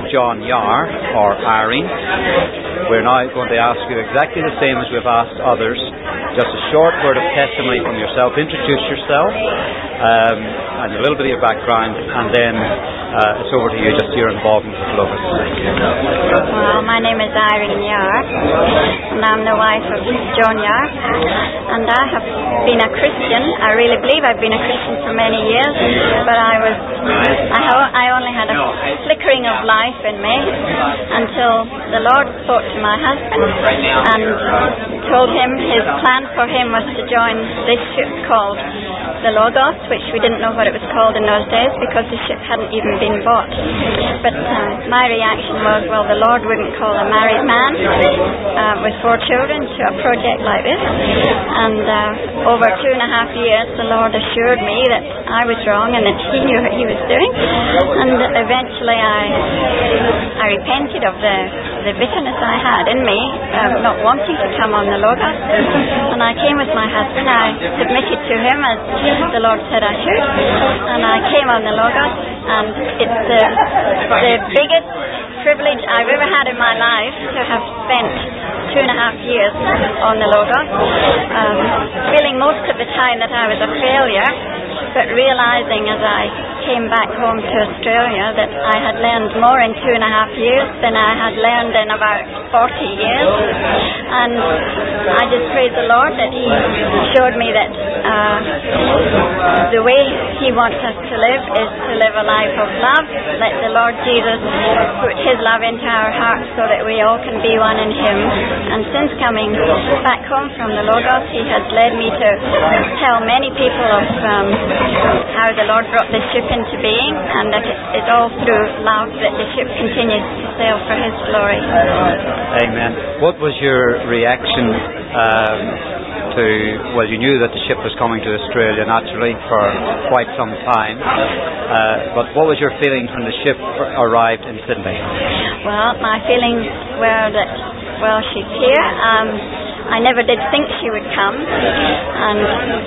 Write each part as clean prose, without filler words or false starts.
John Yar, or Irene. We're now going to ask you exactly the same as we've asked others. Just a short word of testimony from yourself. Introduce yourself and a little bit of your background, and then it's over to you, just your involvement with Logos. Well, my name is Irene Yar, and I'm the wife of John Yar, and I have been a Christian. I really believe I've been a Christian for many years, but I only had a flickering of life in me until the Lord spoke to my husband and told him his plan for him was to join this ship called the Logos, which we didn't know what it was called in those days because the ship hadn't even been bought. But my reaction was, well, the Lord wouldn't call a married man with 4 children to a project like this. And over 2.5 years, the Lord assured me that I was wrong and that He knew what He was doing. And eventually I repented of the bitterness I had in me, not wanting to come on the Logos. And I came with my husband. I submitted to him as the Lord said I should. And I came on the Logos, and it's the biggest privilege I've ever had in my life to have spent 2.5 years on the Logos, feeling most of the time that I was a failure, but realizing as I came back home to Australia that I had learned more in 2.5 years than I had learned in about 40 years. And I just praise the Lord that He showed me that the way He wants us to live is to live a life of love. Let the Lord Jesus put His love into our hearts so that we all can be one in Him. And since coming back home from the Logos, He has led me to tell many people of how the Lord brought this ship into being, and that it's all through love that the ship continues to sail for His glory. Amen. What was your reaction well, you knew that the ship was coming to Australia naturally for quite some time, but what was your feelings when the ship arrived in Sydney? Well, my feelings were that, well, she's here. I never did think she would come, and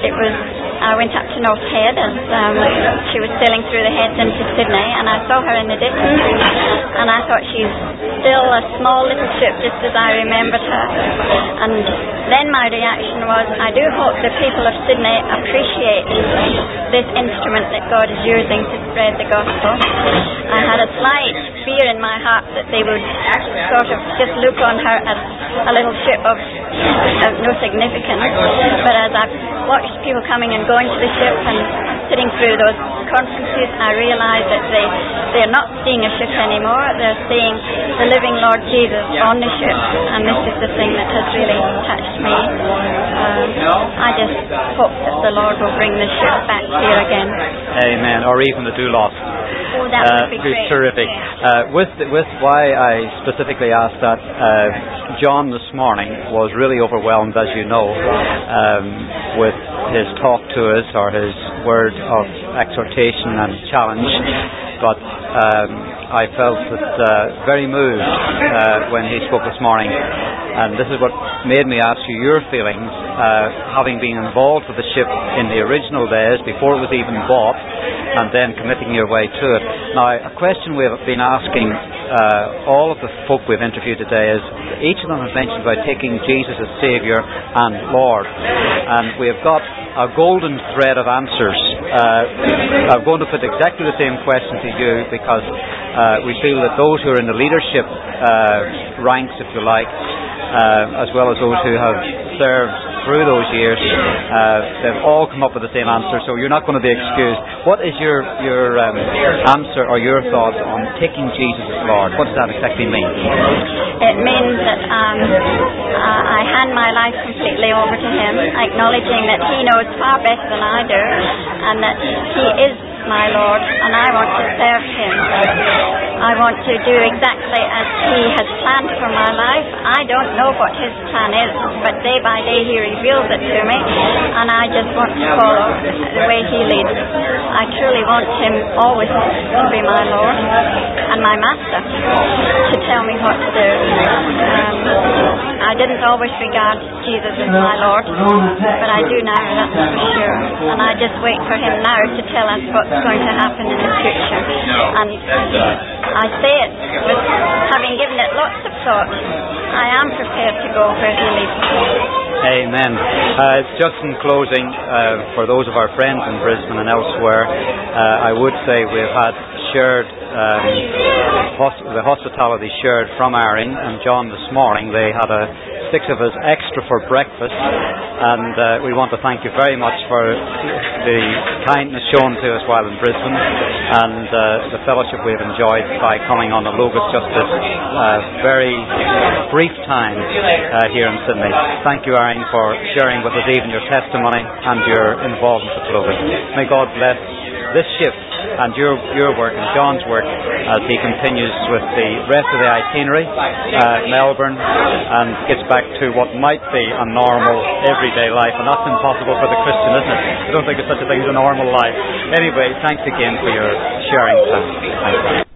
I went up to North Head as she was sailing through the heads into Sydney, and I saw her in the distance, and I thought she's still a small little ship just as I remembered her. And then my reaction was, I do hope the people of Sydney appreciate this instrument that God is using to spread the gospel. I had a slight fear in my heart that they would sort of just look on her as a little ship of no significance, but as I watched people coming and going to the ship and sitting through those conferences, I realized that they're not seeing a ship anymore, they're seeing the living Lord Jesus on the ship, and this is the thing that has really touched me. I just hope that the Lord will bring the ship back here again. Amen. Or even the Doulos. Oh, that would be great. Terrific. With why I specifically asked that, John this morning was really overwhelmed, as you know, with his talk to us, or his word of exhortation and challenge, but I felt that very moved when he spoke this morning, and this is what made me ask you your feelings, having been involved with the ship in the original days before it was even bought, and then committing your way to it. Now, a question we have been asking all of the folk we've interviewed today is, each of them have mentioned about taking Jesus as Saviour and Lord, and we have got a golden thread of answers. I'm going to put exactly the same question to you, because we feel that those who are in the leadership ranks, if you like, as well as those who have served through those years, they've all come up with the same answer, so you're not going to be excused. What is your answer or your thoughts on taking Jesus as Lord? What does that exactly mean? It means that I hand my life completely over to Him, acknowledging that He knows far better than I do, and that He is my Lord, and I want to serve Him. I want to do exactly as He has planned for my life. I don't know what His plan is, but day by day He reveals it to me, and I just want to follow the way He leads. I truly want Him always to be my Lord and my Master, to tell me what to do. I I didn't always regard Jesus as my Lord, but I do now, that's for sure. And I just wait for him now to tell us what's going to happen in the future. And I say it with having given it lots of thought. I am prepared to go where he leads me. Amen. Just in closing, for those of our friends in Brisbane and elsewhere, I would say we've had shared the hospitality shared from Irene and John this morning. They had 6 of us extra for breakfast, and we want to thank you very much for the kindness shown to us while in Brisbane and the fellowship we've enjoyed by coming on the Logos just this very brief time here in Sydney. Thank you, Irene, for sharing with us even your testimony and your involvement with Logos. May God bless this shift and your work and John's work as he continues with the rest of the itinerary, Melbourne, and gets back to what might be a normal everyday life. And that's impossible for the Christian, isn't it? I don't think there's such a thing as a normal life. Anyway, thanks again for your sharing time. Thanks.